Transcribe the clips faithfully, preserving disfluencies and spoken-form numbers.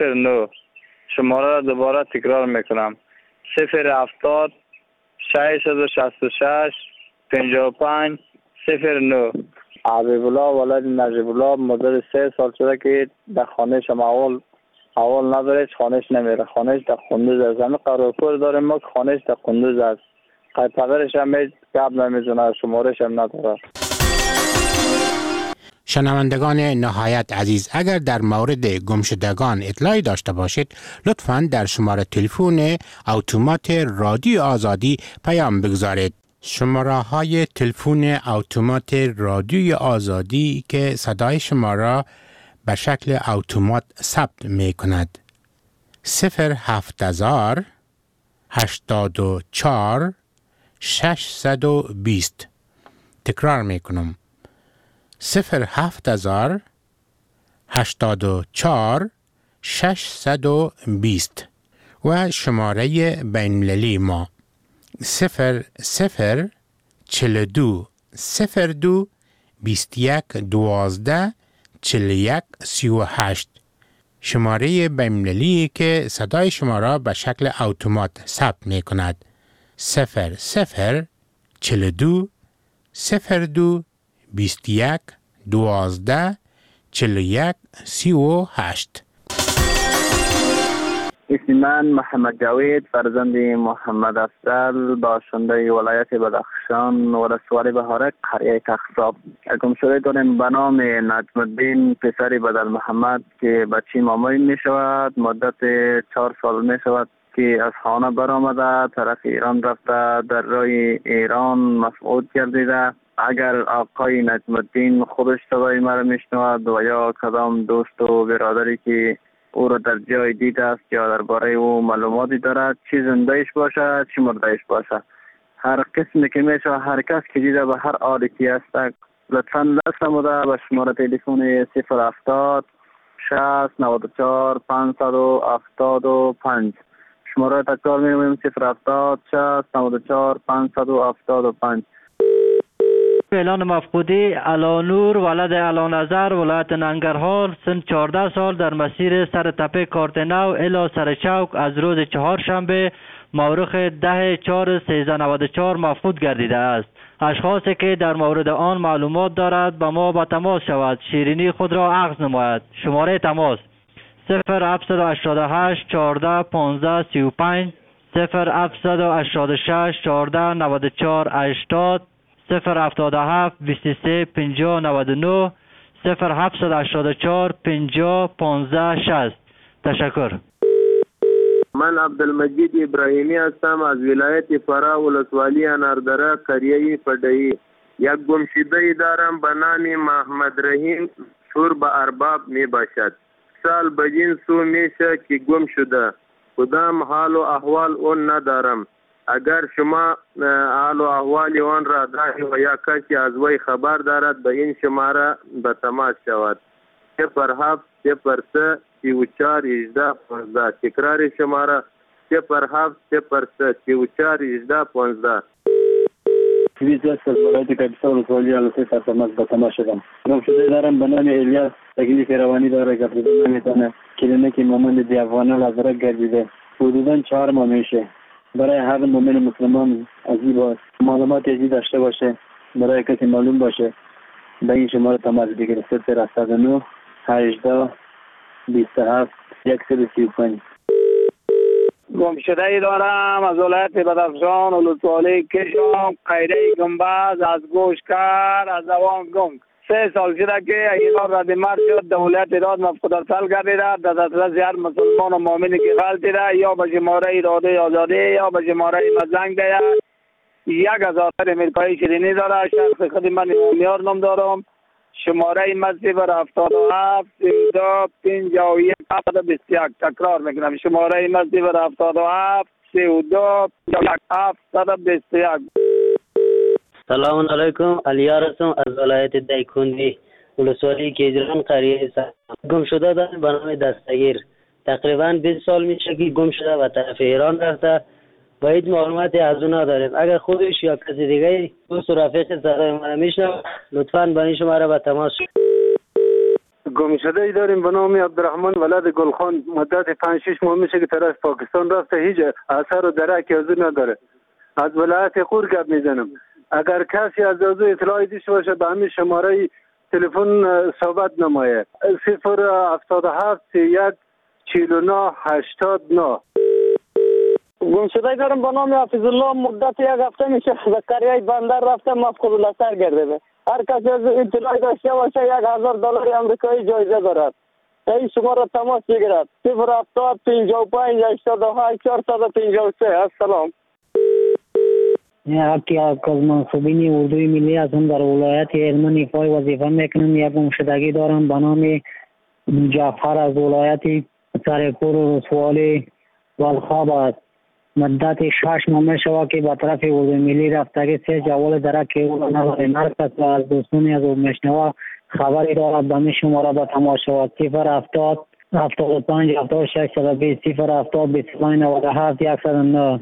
صفر نو. شماره را دوباره تکرار میکنم: صفر هفتاد ششصد و شصت و شش پنجاه و پنج صفر نو. حبیب الله ولد نجیب الله مدت سه سال شده که در خانهش هم اول اول نداره، خانهش نمیره. خانهش در قندوز است. همه قراپور داریم ما که خانهش در قندوز است. قیپدرش هم هیچ گپ نمیزنه، شمارش هم نداره. شنوندگان نهایت عزیز، اگر در مورد گمشدگان اطلاعی داشته باشید لطفاً در شماره تلفن اتومات رادیو آزادی پیام بگذارید. شماره های تلفن اتومات رادیو آزادی که صدای شما را به شکل اتومات ثبت می کند: صفر هفت هزار هشتاد و چهار ششصد و بیست. تکرار می کنم: صفر هفت هزار هشتاد و چهار ششصد و بیست. و شماره بین‌المللی ما صفر صفر چهل و دو صفر دو بیست و یک دوازده چهل و یک سی و هشت. شماره بین‌المللی که صدای شما را به شکل اتومات ثبت می کند: صفر صفر چهل و دو صفر دو بیست و یک دوازده چهل و یک سی و هشت. اسم من محمد جاوید فرزند محمد افضل، باشنده ولایت بدخشان، ولسوالی بهارک، قریه کخساب. گمشده داریم به نام نجم الدین پسر بدل محمد که بچه مامایی می شود. مدت چهار سال می شود که از خانه برآمده، طرف ایران رفته، در راه ایران مفقود گردیده. اگر آقای نجم الدین خودش صدای مرا میشنود و یا کدام دوست و برادری که او را در جای دیده است یا درباره او معلوماتی دارد، چی زندهش باشد چی مردهش باشد، هر قسمی که میشه، هر کس که دیده به هر حالتی است، لطفاً دست نموده به شماره تلفن صفر هفتاد شصت نود و چهار پانصد و هفتاد و پنج. شماره تکرار می‌کنیم: صفر هفتاد شصت نود و چهار پانصد و هفتاد و پنج. اعلان مفقودی علانور ولد علانظر ولایت ننگرهار، سن چهارده سال، در مسیر سر تپه کارتنو الی سر چوک از روز چهارشنبه مورخ ده چهار سیزده نود و چهار مفقود گردیده است. اشخاصی که در مورد آن معلومات دارد به ما با تماس شود، شیرینی خود را عرض نماید. شماره تماس صفر هفت هشت هشت چهارده پانزده سی و پنج صفر هفت هشت شش چهارده نود و چهار هشتاد صفر هفتاد و هفت بیست و سه پنجاه نود و نه صفر هفت هشتاد و چهار پنجاه پانزده شصت. تشکر. من عبدالمجید ابراهیمی هستم از ولایت فرا، ولسوالی اناردره، قریه فدایی. یک گمشده دارم به نام محمد رحیم، شور به ارباب می باشد. سال بجین سو میشه که گم شده، کدام حال و احوال اون ندارم. اگر شما حال و احوال آن را دارید و یا کسی از وی خبر دارد به این شماره به تماس شود: صفر هفت صفر سه سی و چهار هجده پانزده. تکرار شماره: صفر هفت صفر سه سی و چهار هجده پانزده. ویزه از ولایت کاپیسا ولسوالی علوسه سرتماس به تماس شدم. گمشده دارم به نام الیاس، تکلیف روانی داره، گفتن نمیتونه. کلینیک مامند دیوانه لازرک گردیده. حدوداً چهار ماه میشه. برای هر مومن مسلمان عزیز باشه، معلومات عزیز داشته باشه، برای کسی معلوم باشه به این شماره تماس بگیره: صفر هفتاد و نه هجده بیست و هفت صد و سی و پنج. گمشده دارم از ولایت بدخشان، ولسوالی کشم، قریه گنبز، از گوشکر، از زوان گنگ. سه سال شده که ایران رد مرد شد، دولت ایران مفقود ارسال گردیده. در دسترس هر مسلمان و مؤمنی که غلطی ده یا به شماره اراده آزادی یا به شماره مزنگ ده یک هزار امریکایی شیرینی داره. شخص خود من میار نام دارم. شماره مسیف هفتاد و هفت سی و دو پنجاه و یک هفتاد و بیست و یک. تکرار میکنم: شماره مسیف هفتاد و هفت سی و دو پنجاه و یک هفتاد و بیست و یک. سلام علیکم. علیار هستم از ولایت دایکندی، ولسوالی کیجران، قریه سا. گم شده دارم به نام دستگیر. تقریبا بیست سال میشه که گم شده و طرف ایران رفته و هیچ معلوماتی از اون نداریم. اگر خودش یا کسی دیگه دوست و رفیق صدای ما میشنوه لطفاً با این شماره به تماس. گم شده ای داریم به نام عبدالرحمن ولد گلخان. مدت پنج شش ماه میشه که طرف پاکستان رفته، هیچ اثر و درکی از اون نداره. از ولایت قور گپ میزنم. اگر کسی از او اطلاعی داشته باشه به همین شماره تلفن صحبت نمایه. صفر هفتاد و هفت یک چهل و نه هشتاد و نه. گم شده دارم به نام حفیظ الله. مدت یک هفته میشه به قریه بندر رفته، مفقود الاثر گردیده. هر کسی از اطلاعی داشته باشه یک هزار دلار آمریکایی جایزه دارد. این شما را تماس بگیرد. صفر هفتاد پنجاه و پنج هشتاد و هشت چهارصد و پنجاه و سه. السلام. یکی از منصوبین اردوی ملی هستم، در ولایت هلمند ایفای وظیفه میکنم. یک گمشدگی دارم به نام جعفر از ولایت سرپور و رسوالی والخاب است. مدت شش ماه میشود که به طرف اردوی ملی رفتگی سه جوال درک او نداریم. هر کس از دوستانی از او میشنوه خبری دارد به می شماره به تماس شود. صفر هفتاد هفتاد و پنج هفتاد و شش صد و بیست صفر هفتاد بیست و پنج نود و هفت صد و نه.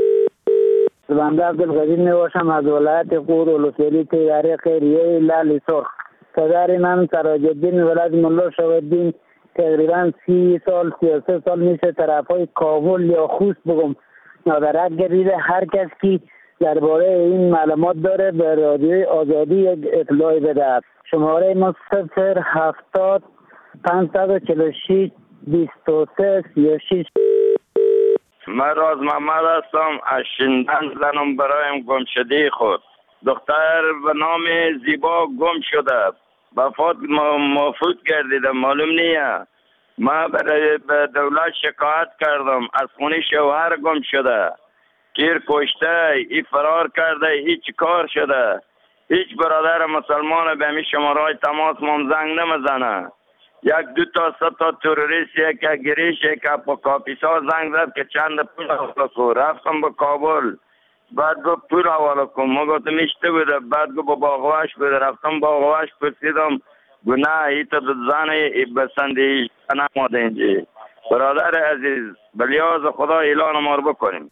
بنده عبدالقدیر می باشم از ولایت قور ولسوالی تیاره خیریه لال سرخ. پدر من سراج الدین ولد ملا شاهدین تقریبا سی سال سی و سه سال میشه طرف های کابل یا خوست بگم نادرک گردیده. هر کس که درباره این معلومات داره به رادیوی آزادی یک اطلاعی بده. شماره ما صفر هفتاد پانصد و چهل و شش بیست و سه سی و شش. من راز محمد هستم. از شندن زنم برایم گم شده خود. دختر به نام زیبا گم شده. وفات مفوت گردیده، معلوم نیه. من برای به دولت شکایت کردم. از خونه شوهر گم شده، گیر کشته، ای فرار کرده، هیچ کار شده. هیچ برادر مسلمان به می شمارای تماس مام زنگ نمزنه. یک دو تا سه تا تروریست یک گریش یک با کاپیسا زنگ زد که چند پول حواله کن. رفتم به کابل، بعد گفت پول حواله کن. ما گفتم میشته بوده، بعد گفت با باغواش بوده. رفتم باغواش پرسیدم گو نه ای تا زن بسندی نماده اینجا. برادر عزیز بلیاز خدا اعلان ما رو بکنیم.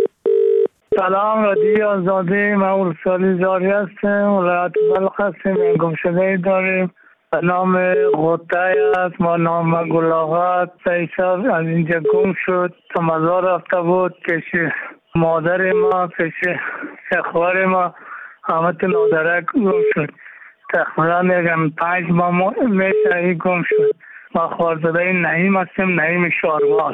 سلام، رادیو آزادی. من ولسوالی زاری هستم، ولایت بلخ هستیم. گم شده داریم به نام غطه است. ما نام گلاغت سیصف از اینجا گم شد. تا مزار رفته بود. پیش مادر ما، پیش شخوار ما همه تو نادرک گم شد. تقریبا میگم پنج ماه میشه ای گم شد. ما خوارزاده نعیم هستیم، نعیم شاروال.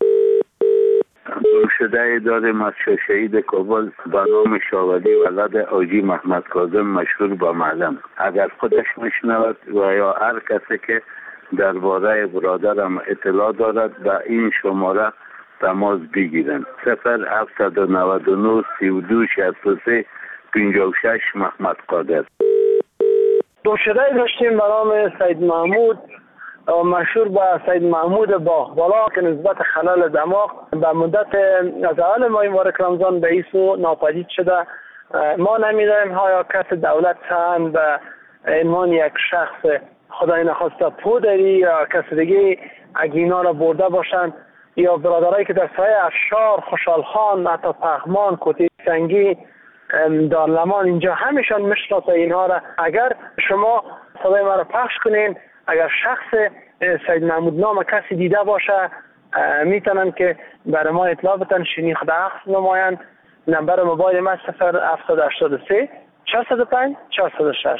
گم شده ای داریم از شهید کابل به نام شاولی ولد آجی محمد کاظم مشهور با معلم. اگر خودش میشنود و یا هر کسی که درباره برادرم اطلاع دارد به این شماره تماس بگیرن. صفر هفتصد و نود و نه سی و دو شصت و سه پنجاه و شش محمد قادر. گم شده ای داشتیم به نام سید محمود مشهور با سید محمود باغبالا که نسبت خلال دماغ به مدت از اول ماه مبارک رمضان به ایسو ناپدید شده. ما نمیدانیم ها کس دولت هم به عنوان یک شخص خدای نخواسته پودری یا کس دیگه اگینا را برده باشند یا برادرایی که در سایه افشار، خوشحال خان، حتی پخمان، کوتی سنگی، دارلمان اینجا همیشان میشناسه اینها را. اگر شما صدای ما را پخش کنین، اگر شخص سید محمود نام کسی دیده باشه میتونن که برای ما اطلاع بتن، شنیخته عکس نمایند. نمبر موبایل ما صفر هفتاد هشتاد و سه چهارصد و پنج چهارصد و شش.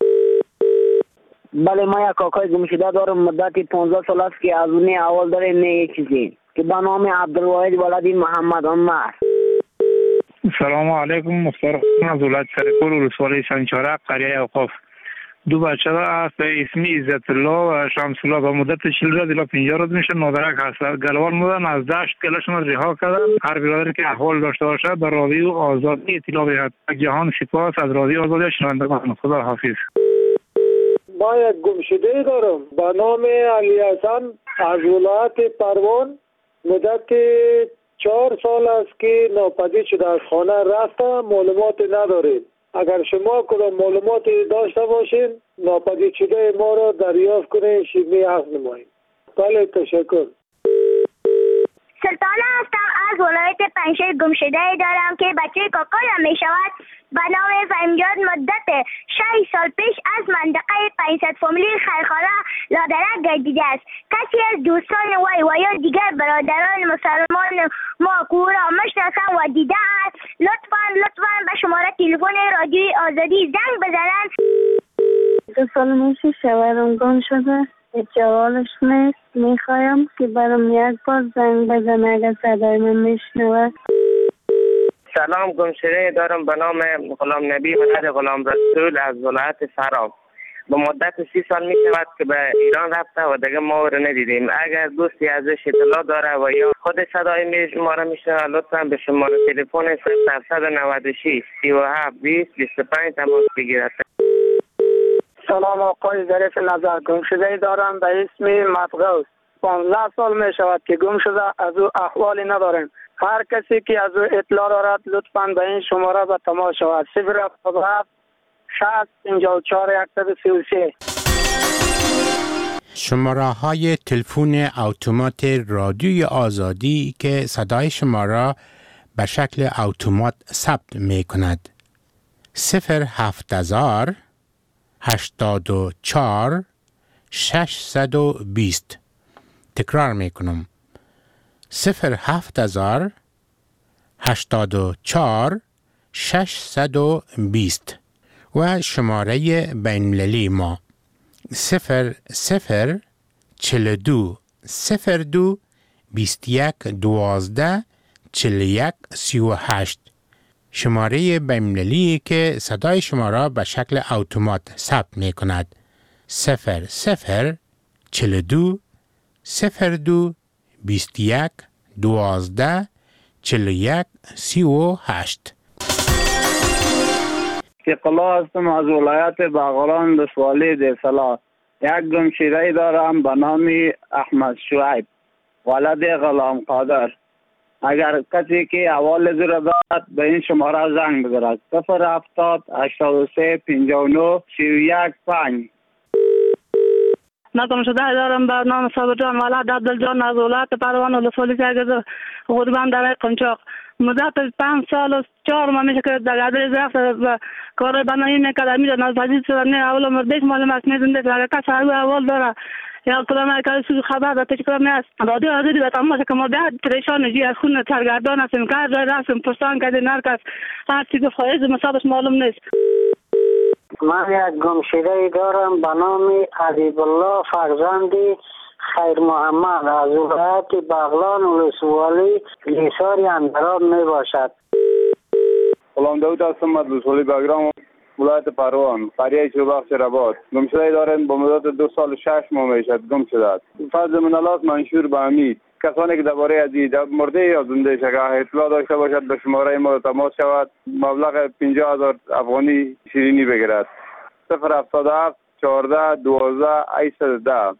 بله، ما یک کاکای گم شده دارم. مدت پانزده سال است که از اون اول داره نه چیزی که به نام عبدالواحد ولد محمد عمر. سلام علیکم. مختار از ولایت سرپور ولسوالی سنچارق قریه اوقاف. دو بچه است اسمی عزت الله و شمس الله. با مدت چهل روز الی پنجاه روز میشه نادرک هست. گلوان بودن از دشت کلشون رها کردن. هر برادری که احوال داشته باشه به رادیو آزادی اطلاع بدهد. جهان سپاس از رادیو آزادی. شنوندگان خدا حافظ. ما یک گمشده دارم با نام علی حسن از ولایت پروان. مدت چهار سال است که ناپدید شده. از خانه رفته، معلومات نداریم. اگر شما کدام معلوماتی داشته باشین ناپدید شده ما را دریافت کنین، شیوه حق نمایید. بله، تشکر. سلطان هستم از ولایت پنجشیر گمشده دارم که بچه کاکایم می شود. به نام فهیمجان مدت شش سال پیش از منطقه پنجصد فامیلی خیرخانه لادرک گردیده است. کسی از دوستان وی و یا دیگر برادران مسلمان ما که او را میشناسند و دیده است لطفا لطفا به شماره تلفن رادیوی آزادی زنگ بزنند. دو سال میشه شوهرم گم شده، جوالش نیست. میخوایم که برام یک بار زنگ بزنه اگر صدای من میشنوه. سلام، گمشده دارم به نام غلام نبی ولد غلام رسول از ولایت فرا. به مدت سی سال می شود که به ایران رفته و دیگه ما او را ندیدیم. اگر دوستی ازش اطلاع داره و یا خود صدای ما را میشنوه لطفا به شماره تلفن صفر هفت نه شش سی و هفت بیست بیست و پنج تماس بگیرد. سلام آقای ظریف نظر، گمشده دارم به اسم مطغوس. پانزده سال می شود که گم شده، از او احوالی نداریم. هر کسی که از او اطلاع دارد لطفاً به این شماره به تماس شود. صفر هفتاد و هفت شصت پنجاه و چهار صد و سی و سه. شماره های تلفن اتومات رادیوی آزادی که صدای شما را به شکل اتومات ثبت می کند. صفر هفت هزار هشتاد و چهار ششصد و بیست. تکرار می کنم. صفر هفت هزار هشتاد و چهار ششصد و بیست و شماره بین‌المللی ما صفر صفر چهل و دو صفر دو بیست و یک دوازده چهل و یک سی و هشت. شماره بین‌المللی که صدای شما را به شکل اتومات ثبت می کند. صفر صفر چهل و دو صفر دو بیست و یک دوازده چهل و یک سی و هشت. اقلا هستم از ولایت بغلان ولسوالی دیسلا. یک گمشده دارم به نام احمد شعیب ولد غلام قادر. اگر کسی که احوال زیر دارد به این شماره زنگ بزند. صفر هفتاد هشتاد و سه پنجاه و نه سی و یک پنج. من گمشده دارم به نام صابر جان ولد عبدالجان از ولایت پروان ولسوالی سرگرد غربان در قنچاق. مدت پنج سال و چهار ماه میشه که در عدل رفته و کار بنایی میکرد. میدون از حدیث شدن اول مردش معلوم است میدونده که اگر کسی هر اول داره یا کلام که خبر داده چیکار نیست. رادیو آزادی به تماس که ما بعد پریشان جی از خون سرگردان هستیم. کار جای رفتیم پرسان کردیم هر کس هر چی گفت خواهید مصابش معلوم نیست. من یک گمشده دارم به نام حبیب الله فرزندی خیر محمد از ولایت بغلان ولسوالی لیساری اندراب می باشد. غلام داود هستم از ولسوالی بغلان ولایت پروان قریه چوبخش رباط. گمشده دارم با مدت دو سال و شش ماه میشد گم شده است. فضل من الله منشور به امید. کسانی که درباره از مرده یا زنده شده اطلاع داشته باشد به شماره ما تماس شود. مبلغ پنجاه هزار افغانی شیرینی بگیرد. صفر هفتاد و هفت چهارده دوازده هشتصد و ده.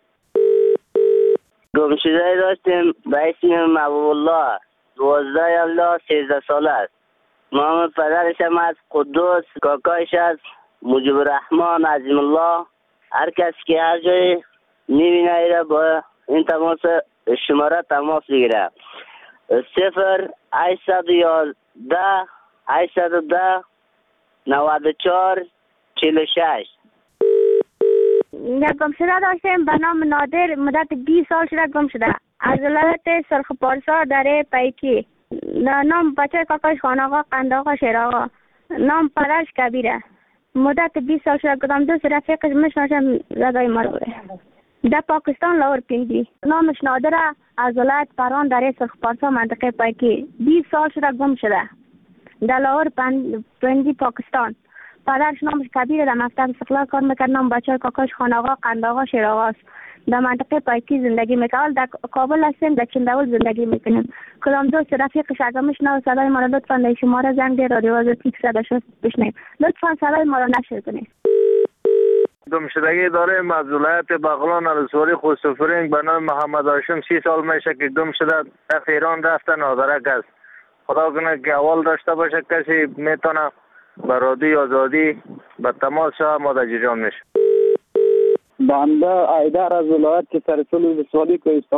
گمشده داشتیم به اسم محبوب الله دوازده الله سیزده ساله است. نام پدرش هم از قدوس، کاکایش از مجیب الرحمن عظیم الله. هر کس که هر جای میبینه ایره با این تماس شماره تماس بگیره. صفر هشتصد و یازده هشتصد و ده نود و چهار چهل و شش. یک گمشده داشتیم به نام نادر مدت بیست سال شده گم شده از ولایت سرخ پارسا در پیکی. نام بچه کاکاش خان آقا قند آقا شیر آقا. نام پدرش کبیره. مدت بیست سال شده کدام دوست رفیقش مشناشم زدای مروه در پاکستان لاهور پینجی. نامش نادره از ولایت پروان در سرخ پارسا منطقه پیکی. بیست سال شده گم شده در لاهور پینجی پاکستان. پدرش نامش کبیره در مکتب استقلال کار میکرد. نام بچه کاکاش خان آقا قند آقا شیر آقا است. در منطقه پایکی زندگی میکنم. در کابل هستیم در چندول زندگی میکنیم. کدام دوست رفیقش اگر میشنوه صدای ما را لطفا در شماره زنگ ده رادیو آزادی صد و شش بشنویم. لطفا صدای ما را نشر کنید. گمشدگی داریم از ولایت بغلان ولسوالی خوشسفرینگ به نام محمد هاشم. سی سال میشه که گم شده در ایران رفته نادرک است. خدا کنه که اول داشته باشه کسی میتونه به رادیو آزادی به تماس شود ما در جریان میشه. بنده ایدر از ولایت سرسول ولسوالی کوهستانات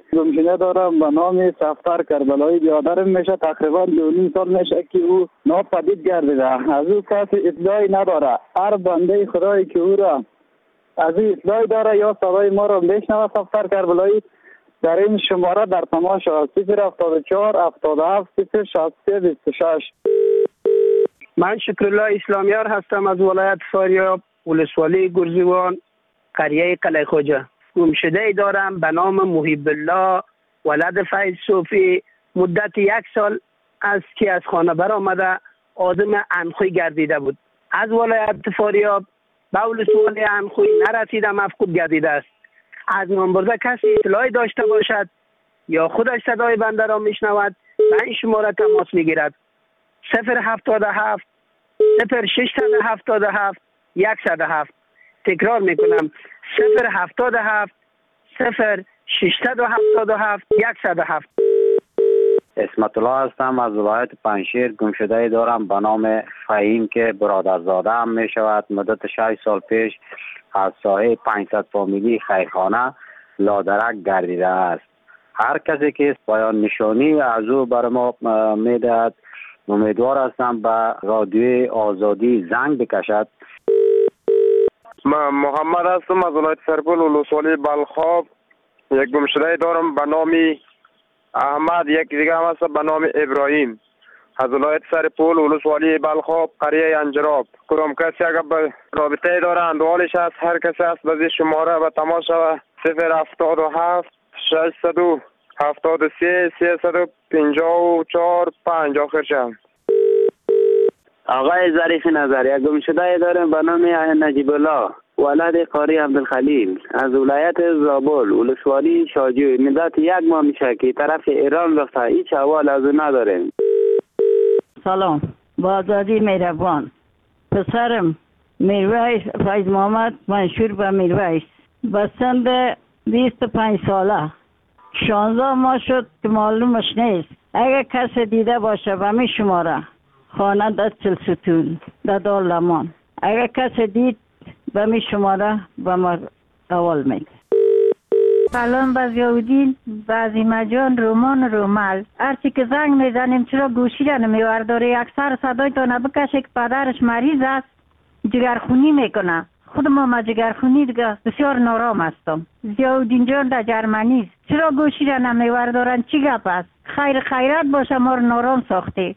گمشده دارم به نام سفتر کربلایی. برادرم میشه تقریبا دو نیم سال میشه که او ناپدید گردیده. از او کسی اطلاعی نداره. هر بنده خدایی که او را از این اطلاعی داره یا صدای ما را بشنوه سفتر کربلایی در این شماره در تماس صفر هفتاد و چهار هفتاد و هفت صفر شصت و سه بیست و شش. من شکرالله اسلامیار هستم از ولایت فاریاب، ولسوالی گرزیوان، قریه قلعه خوجه. گمشده ای دارم به نام محب الله ولد فیض صوفی. مدت یک سال است که از خانه برآمده آدم انخوی گردیده بود. از ولایت فاریاب به ولسوالی انخوی نرسیده مفقود گردیده است. از نامبرده کسی اطلاعی داشته باشد یا خودش صدای بنده را میشنود به این شماره تماس میگیرد. صفر هفتاد و هفت صفر ششصد و هفتاد و هفت صد و هفت. تکرار میکنم صفر هفتاد و هفت صفر ششصد و هفتاد و هفت صد و هفت. اسمت الله هستم از ولایت پنجشیر. گمشده دارم به نام فهیم که برادرزاده هم می شود. مدت شش سال پیش از ساحه پانصد فامیلی خیرخانه لادرک گردیده است. هر کسی که پایان نشانی از او بر ما می دهد امیدوار هستم به رادیوی آزادی زنگ بکشد. من محمد هستم از ولایت سرپل ولسوالی بلخاب. یک گمشده دارم به نام احمد، یک دیگه هم هست به نام ابراهیم از ولایت سرپل ولسوالی بلخاب قریه انجراب. کدام کسی اگر به رابطه داره اندوالش هست هر کسی هست به شماره به تماس شوه صفر هفتاد و هفت ششصد و هفتاد و سه سیصد و پنجاه و چهار پنج آخر شم. آقای ظریف نظر یک گمشده داریم به نام نجیب الله ولد قاری عبدالخلیل از ولایت زابل ولسوالی شاجوی. مدت یک ماه میشه که طرف ایران رفته، هیچ احوال از او نداریم. سلام، با آزادی مهربان. پسرم میرویس فیض محمد منشور به میرویس به سن بیست و پنج ساله شانزده ماه شد که معلومش نیست. اگر کسی دیده باشه به می شماره خانه در چلستون در دار لمان، اگر کسی دید به می شماره به ما اول میگه. سلام به ضیاءالدین، به عظیمه جان، رومان رومل. هرچی که زنگ میزنیم چرا گوشی را نمیورداره؟ اکثر صدای تو نبکشه که پدرش مریض است، جگرخونی میکنه. خود ما ما جگرخونی دیگه بسیار نارام هستم. ضیاءالدین جان در جرمنی است، چرا گوشی را نمیوردارن؟ چی گپ است؟ خیر خیرات باشه، ما رو نارام ساخته.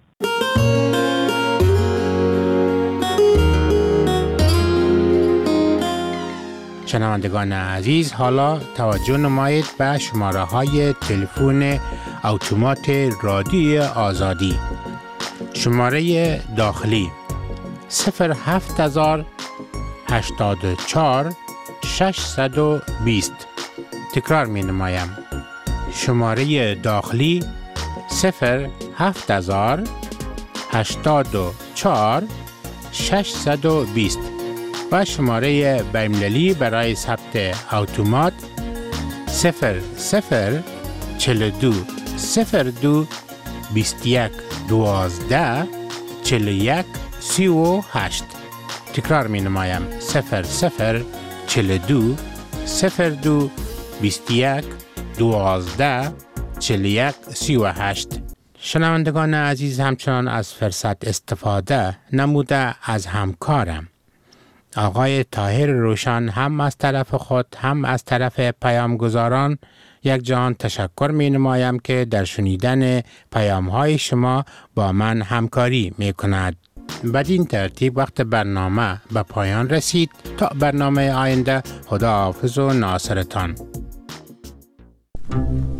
شنوندگان عزیز، حالا توجه نمایید به شماره های تلفن اتومات رادیوی آزادی. شماره داخلی صفر هفت هزار هشتاد و چهار ششصد و بیست. تکرار می نمایم. شماره داخلی صفر هفت هزار هشتاد و چهار ششصد و بیست و شماره بین‌المللی برای ثبت اتومات صفر صفر چهل و دو صفر دو بیست و یک دوازده چهل و یک سی و هشت. تکرار می نمایم صفر صفر چهل و دو صفر دو بیست و یک دوازده چهل و یک سی و هشت. شنوندگان عزیز، همچنان از فرصت استفاده نموده از همکارم آقای طاهر روشن هم از طرف خود هم از طرف پیامگزاران یک جهان تشکر می نمایم که در شنیدن پیام های شما با من همکاری می کند. بدین ترتیب وقت برنامه به پایان رسید. تا برنامه آینده، خدا حافظ و ناصرتان.